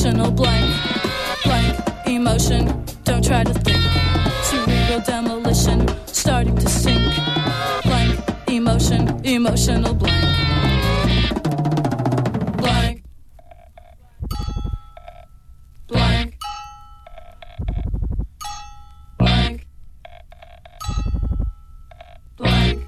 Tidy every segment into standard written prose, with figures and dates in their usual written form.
emotional blank. Blank emotion, don't try to think. Cerebral demolition, starting to sink. Blank emotion, emotional blank. Blank. Blank. Blank. Blank.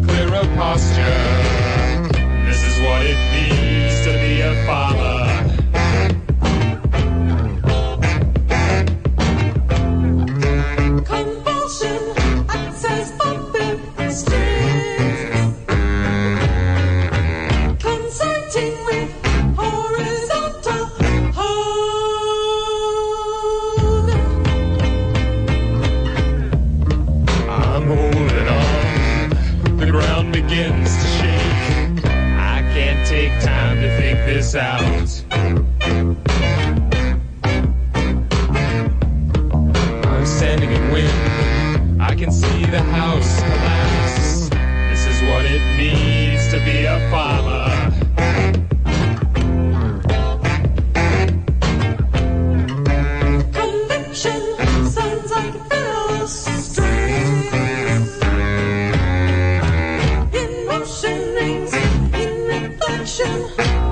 clearer posture. This is what it means to be a farmer. Out. I'm standing in wind. I can see the house collapse. This is what it means to be a farmer. Conviction sounds like a string. Emotion rings in reflection.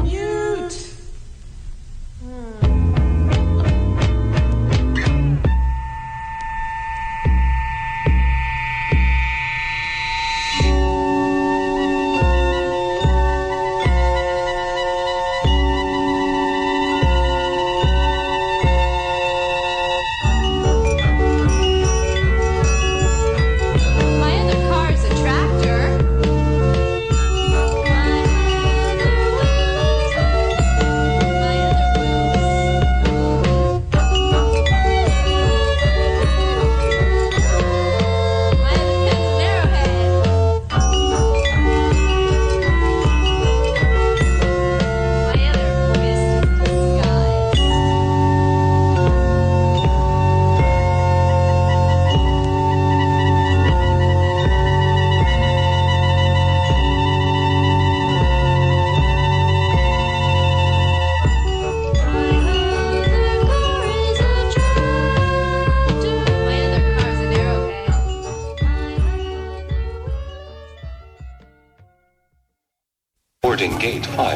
Boarding Gate 5.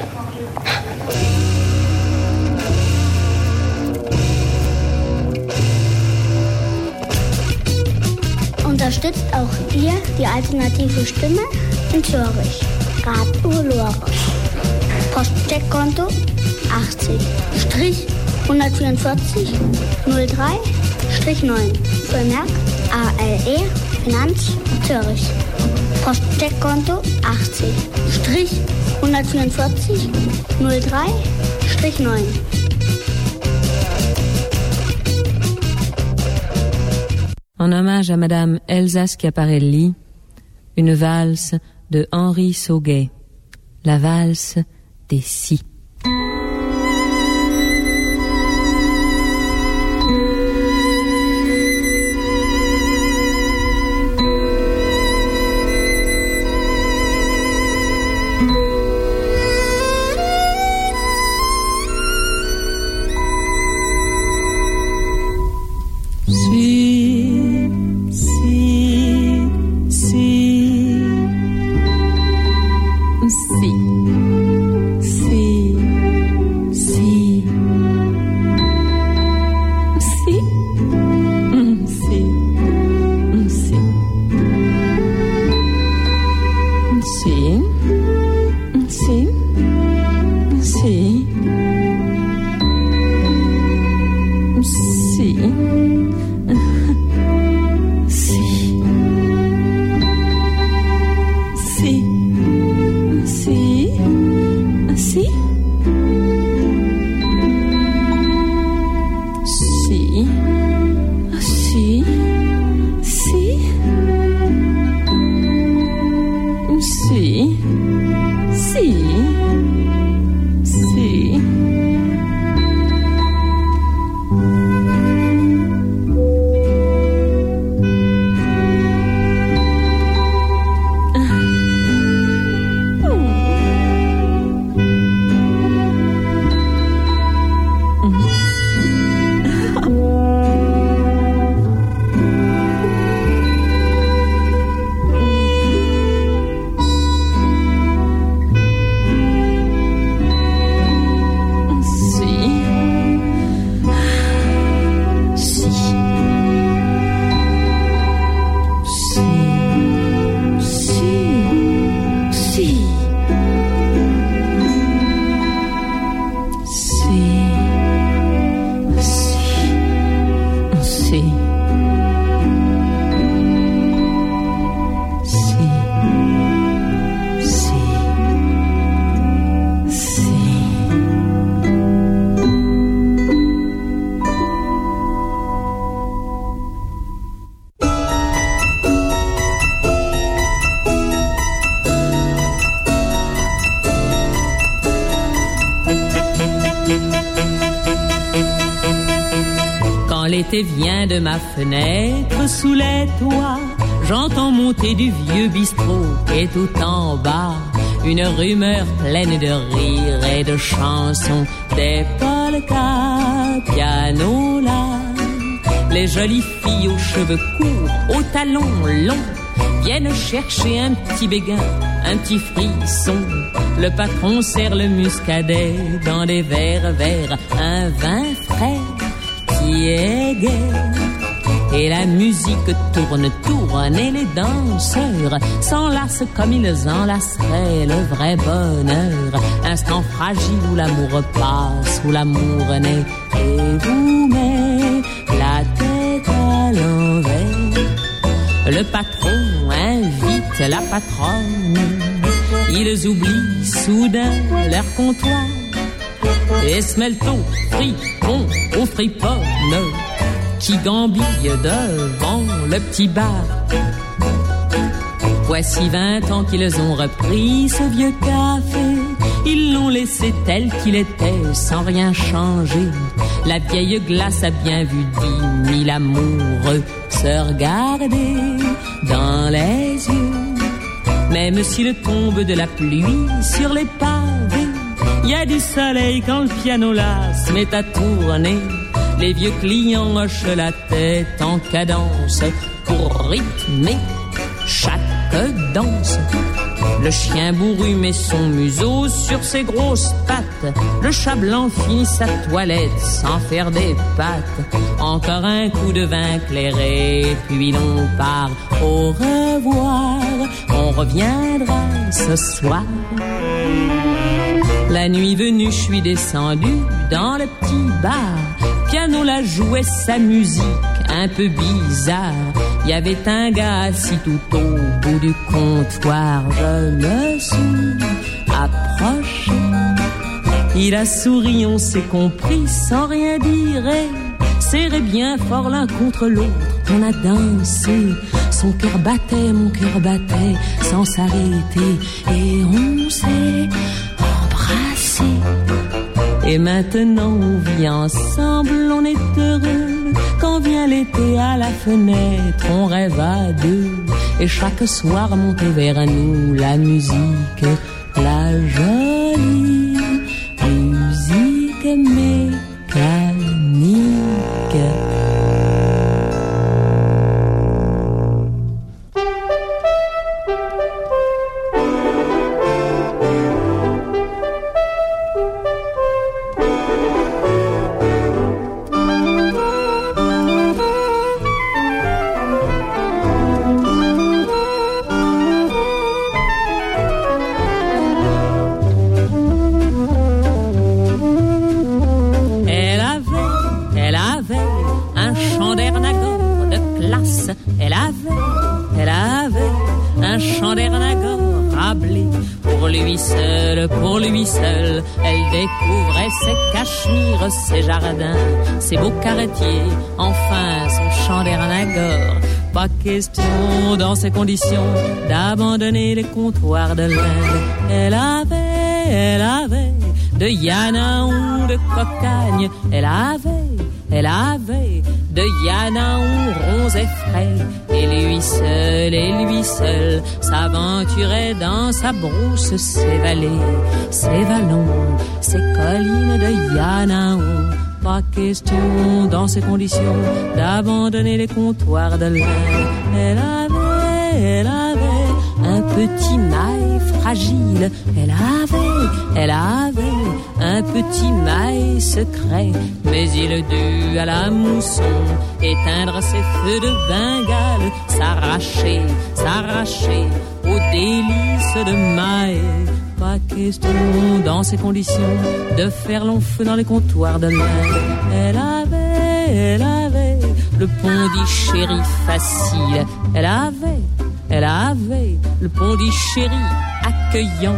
Unterstützt auch ihr die alternative Stimme in Zürich. Radio Lora. Postcheckkonto 80-144 03-9. Vermerk ALE Finanz Zürich. Postcheckkonto 80-144 03-9. En hommage à Madame Elsa Schiaparelli, une valse de Henri Sauguet, la valse des si. L'été vient de ma fenêtre sous les toits. J'entends monter du vieux bistrot et tout en bas une rumeur pleine de rires et de chansons, des polkas, piano là. Les jolies filles aux cheveux courts, aux talons longs, viennent chercher un petit béguin, un petit frisson. Le patron sert le muscadet dans des verres verts, un vin frais qui est gai. Et la musique tourne, tourne, et les danseurs s'enlacent comme ils enlaceraient le vrai bonheur. Instant fragile où l'amour passe, où l'amour naît, et vous met la tête à l'envers. Le patron invite la patronne, ils oublient soudain leur comptoir et se mêlent au fripon, aux friponnes qui gambillent devant le petit bar. Voici 20 ans qu'ils ont repris ce vieux café. Ils l'ont laissé tel qu'il était, sans rien changer. La vieille glace a bien vu 10 000 amoureux se regarder dans les yeux. Même s'il tombe de la pluie sur les pavés, il y a du soleil quand le piano là se met à tourner. Les vieux clients hochent la tête en cadence pour rythmer chaque danse. Le chien bourru met son museau sur ses grosses pattes. Le chat blanc finit sa toilette sans faire des pattes. Encore un coup de vin clairé, puis l'on part. Au revoir, on reviendra ce soir. La nuit venue, je suis descendu dans le petit bar. Piano la jouait sa musique un peu bizarre. Il y avait un gars assis tout au bout du comptoir. Je me suis approché. Il a souri, on s'est compris sans rien dire. Serré bien fort l'un contre l'autre, on a dansé. Son cœur battait, mon cœur battait sans s'arrêter. Et on s'est embrassé. Et maintenant on vit ensemble, on est heureux. Quand vient l'été à la fenêtre, on rêve à deux. Et chaque soir monte vers nous la musique, la jolie musique mécanique. Elle avait un chant d'Ernagor rablé. Pour lui seul, elle découvrait ses cachemires, ses jardins, ses beaux carretiers, enfin son chant d'Ernagor. Pas question dans ces conditions d'abandonner les comptoirs de l'Inde. Elle avait de Yanaon, de Cocagne, elle avait de Yanaon rose et frais. Et lui seul s'aventurait dans sa brousse, ses vallées, ses vallons, ses collines de Yanaon. Pas question dans ces conditions d'abandonner les comptoirs de l'Inde. Elle avait un petit mail fragile. Elle avait un petit mail secret. Mais il dut à la mousson éteindre ses feux de Bengale, s'arracher aux délices de mail. Pas question dans ces conditions de faire long feu dans les comptoirs de l'Inde. Elle avait le pont dit chéri facile. Elle avait le pont dit chéri accueillant.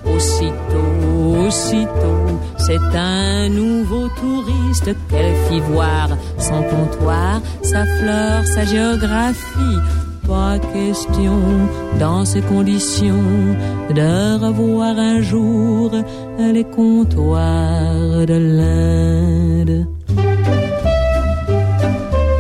Aussitôt, c'est un nouveau touriste qu'elle fit voir. Son comptoir, sa flore, sa géographie. Pas question dans ces conditions de revoir un jour les comptoirs de l'Inde.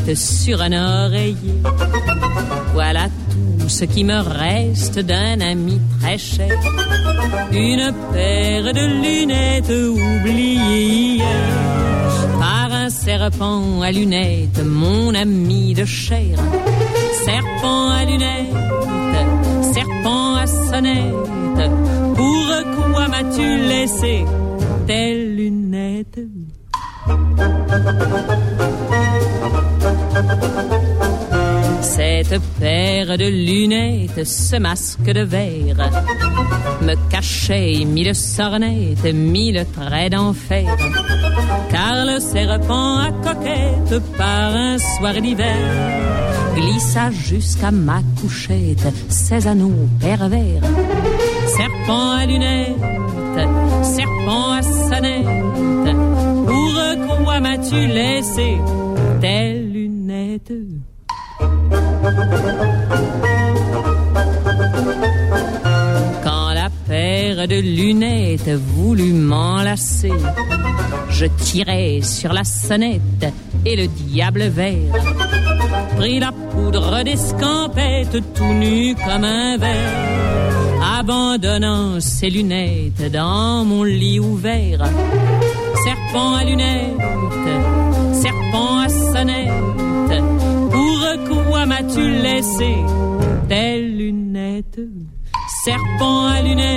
lunettes sur un oreiller. Voilà tout ce qui me reste d'un ami très cher. Une paire de lunettes oubliées hier par un serpent à lunettes, mon ami de chair. Serpent à lunettes, serpent à sonnette, pourquoi m'as-tu laissé tes lunettes? Cette paire de lunettes, ce masque de verre me cachait mille sornettes, mille traits d'enfer. Car le serpent à coquette, par un soir d'hiver, glissa jusqu'à ma couchette ses anneaux pervers. Serpent à lunettes, serpent à sonnette, pourquoi m'as-tu laissé tes lunettes? Quand la paire de lunettes voulut m'enlacer, je tirai sur la sonnette et le diable vert prit la poudre d'escampette tout nu comme un ver, abandonnant ses lunettes dans mon lit ouvert. Serpent à lunettes, serpent à sonnette, pourquoi m'as-tu laissé tes lunettes? Serpent à lunettes,